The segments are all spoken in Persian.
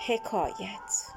حکایت.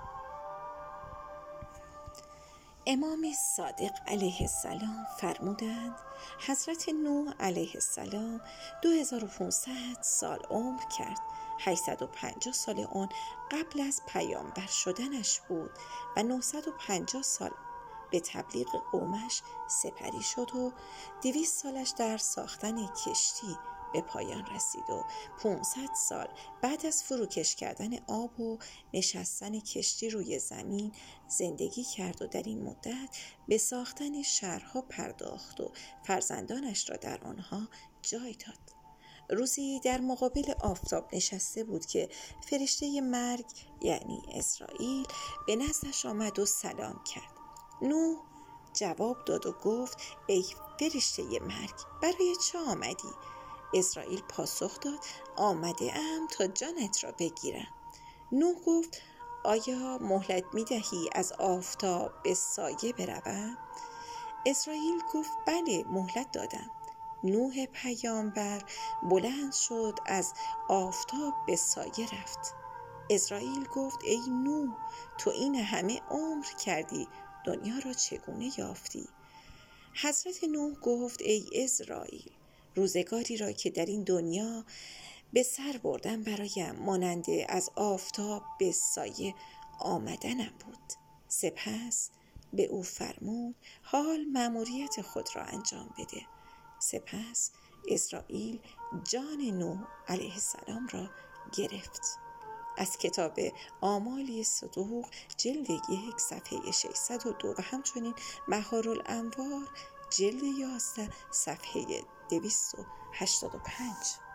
امام صادق علیه السلام فرمودند حضرت نوح علیه السلام 2500 سال عمر کرد. 850 سال آن قبل از پیامبر شدنش بود و 950 سال به تبلیغ قومش سپری شد و 200 سالش در ساختن کشتی به پایان رسید و 500 سال بعد از فروکش کردن آب و نشستن کشتی روی زمین زندگی کرد و در این مدت به ساختن شهرها پرداخت و فرزندانش را در آنها جای داد. روزی در مقابل آفتاب نشسته بود که فرشته مرگ یعنی عزراییل به نزدش آمد و سلام کرد. نوح جواب داد و گفت ای فرشته مرگ، برای چه آمدی؟ عزراییل پاسخ داد آمده ام تا جانت را بگیرم. نوح گفت آیا مهلت می دهی از آفتاب به سایه بروم؟ عزراییل گفت بله مهلت دادم. نوح پیامبر بلند شد از آفتاب به سایه رفت. عزراییل گفت ای نوح، تو این همه عمر کردی، دنیا را چگونه یافتی؟ حضرت نوح گفت ای عزراییل، روزگاری را که در این دنیا به سر بردم برایم مانند از آفتاب به سایه آمدنم بود. سپس به او فرمود حال مأموریت خود را انجام بده. سپس عزراییل جان نوح علیه السلام را گرفت. از کتاب آمال صدوق جلد 1 صفحه 602 و همچنین بهارالانوار جلد 11 صفحه 285.